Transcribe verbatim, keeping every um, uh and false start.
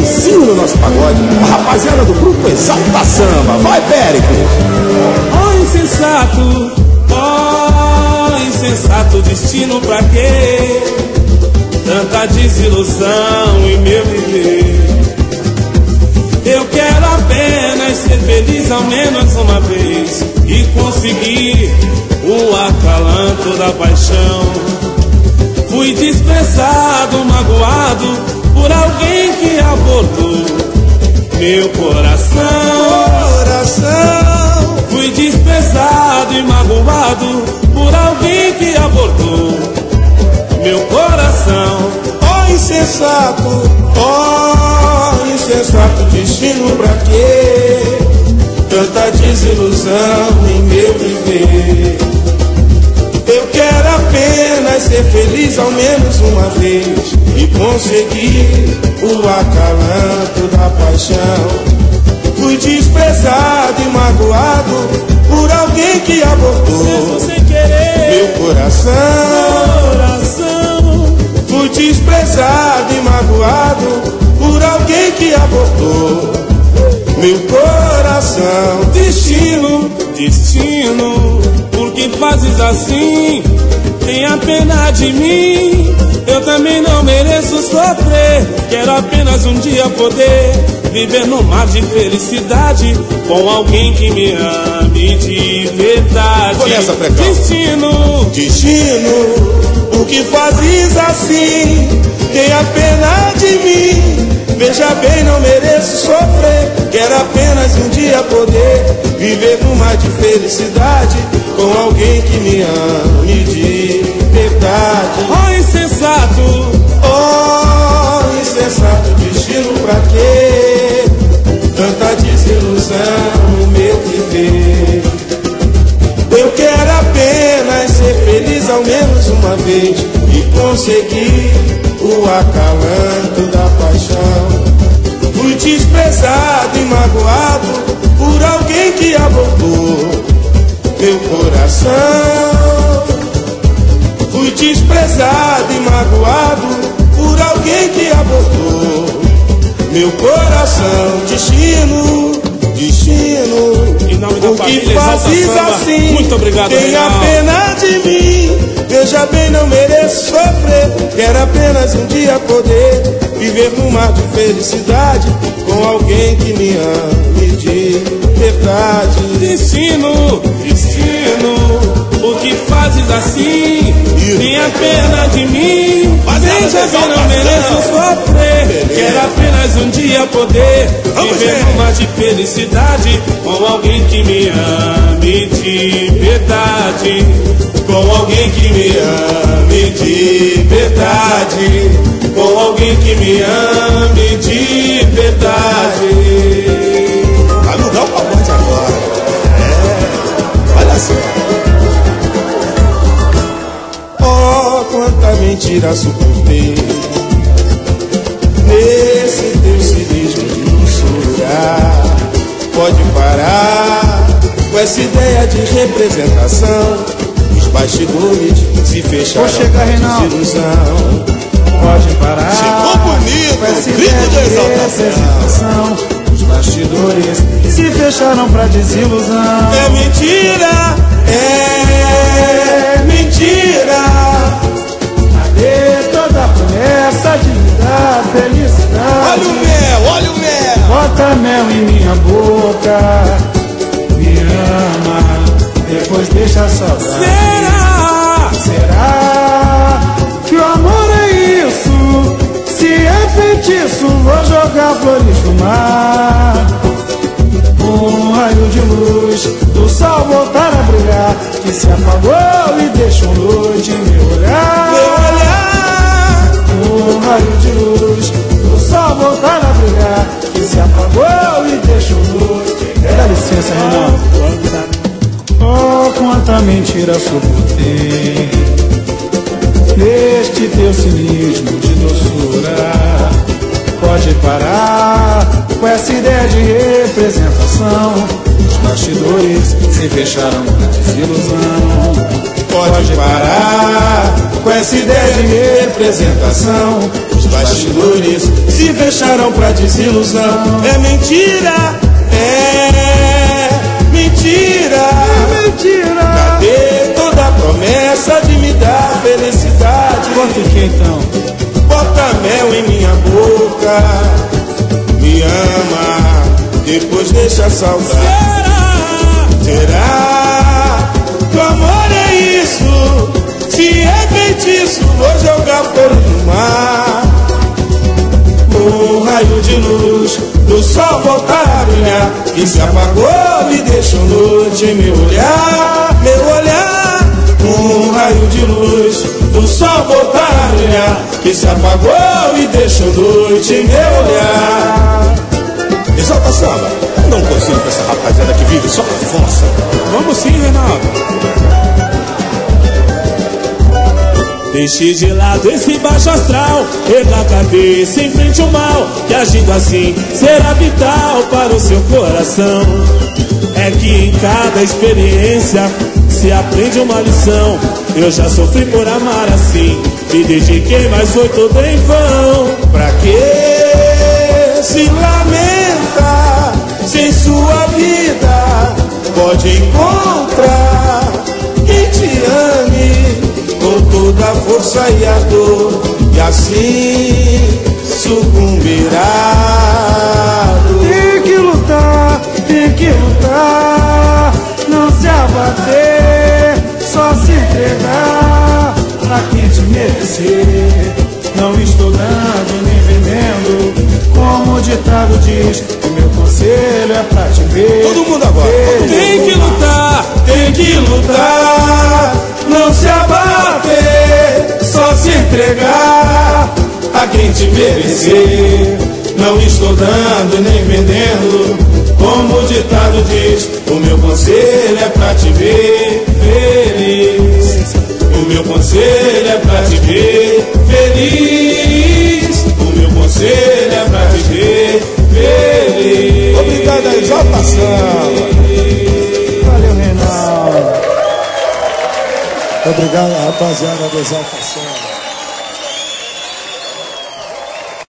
ensino no nosso pagode. A rapaziada do grupo Exalta Samba. Vai, Péricles! Oh, insensato, oh, insensato destino, pra quê? Tanta desilusão em meu viver. Eu quero apenas ser feliz ao menos uma vez e conseguir o acalanto da paixão. Fui desprezado, magoado por alguém que abordou meu coração. Coração. Fui desprezado e magoado por alguém que abordou meu coração. Oh, insensato, oh, insensato destino, pra quê? Tanta desilusão em meu viver. Eu quero apenas ser feliz ao menos uma vez e conseguir o acalanto da paixão. Fui desprezado e magoado por alguém que abortou mesmo sem querer meu coração. coração. Fui desprezado e magoado por alguém que abortou meu coração. Destino, destino, por que fazes assim? Tenha pena de mim, eu também não mereço sofrer. Quero apenas um dia poder viver num mar de felicidade com alguém que me ame de verdade. Começa, Precão. Destino, Destino, por que fazes assim? Tenha pena de mim, veja bem, não mereço sofrer. Quero apenas um dia poder viver num mar de felicidade com alguém que me ame de verdade. oh insensato, Oh, insensato destino, pra quê? Tanta desilusão no meu viver. Eu quero apenas ser feliz ao menos uma vez e conseguir o acalanto da paixão. Fui desprezado e magoado por alguém que abortou meu coração. Fui desprezado e magoado por alguém que abortou meu coração. Destino, destino, em nome da o que família Exalta fazes Samba, assim? muito obrigado, Tenha Reinaldo. pena de mim, veja bem, não mereço sofrer. Quero apenas um dia poder viver num mar de felicidade com alguém que me ame de verdade. Destino, destino, o que fazes assim? Tenha pena de mim, veja bem, não mereço sofrer. Quero apenas um dia poder viver num mar de felicidade com alguém que me ame de verdade. Com alguém que me ame de verdade. Com alguém que me ame de verdade. Vai mudar o pagode agora. É, olha só. Oh, quanta mentira suportei nesse teu cinismo de luxúria. Pode parar com essa ideia de representação. Os bastidores se fecharam pra desilusão. Pode parar. Chegou bonito, com essa grito ideia de de exaltação. representação. Os bastidores se fecharam pra desilusão. É mentira, é mentira. Cadê toda a promessa de me dar felicidade? Olha o mel, olha o mel. Bota mel em minha boca, me ama, depois deixa a saudade. Será? Será que o amor é isso? Se é feitiço, vou jogar flores no mar. Um raio de luz do sol voltar a brilhar, que se apagou e deixou noite em meu olhar. Meu olhar. Um raio de luz do sol voltar a brilhar, que se apagou e deixou noite. Dá licença, Renato. Oh, quanta mentira suportei neste teu cinismo de doçura. Pode parar com essa ideia de representação. Os bastidores se fecharam pra desilusão. Pode parar com essa ideia de representação. Os bastidores se fecharam pra desilusão. É mentira, é mentira, é mentira. Cadê toda a promessa de me dar felicidade? Bota o que então? Bota mel em minha boca, me ama, depois deixa a saudade. Será que o amor é isso? Se é feitiço, vou jogar fogo no mar. Um raio de luz do sol voltar a brilhar, que se apagou e deixou noite em meu olhar, meu olhar. Um raio de luz do sol voltar a brilhar, que se apagou e deixou noite em meu olhar. Exalta samba, eu não consigo com essa rapaziada que vive só na força. Vamos sim, Reinaldo. Deixe de lado esse baixo astral, erga a cabeça, enfrente o mal, que agindo assim será vital para o seu coração. É que em cada experiência se aprende uma lição. Eu já sofri por amar assim, me dediquei, mas foi tudo em vão. Pra que se lamenta sem sua vida? Pode encontrar quem te ame com toda a força e a dor, e assim sucumbirá. Tem que lutar, tem que lutar, não se abater, só se entregar pra quem te merecer. Não estou dando nem vendendo, como o ditado diz, o meu conselho é pra te ver. Todo mundo agora, todo mundo. Tem que lutar, Tem que lutar, não se abater, só se entregar a quem te merecer. Não estou dando nem vendendo, como o ditado diz, o meu conselho é pra te ver feliz. O meu conselho é pra te ver feliz. O meu conselho é pra te ver feliz. Obrigado a exaltação. Valeu, Reinaldo. Obrigado, rapaziada da exaltação.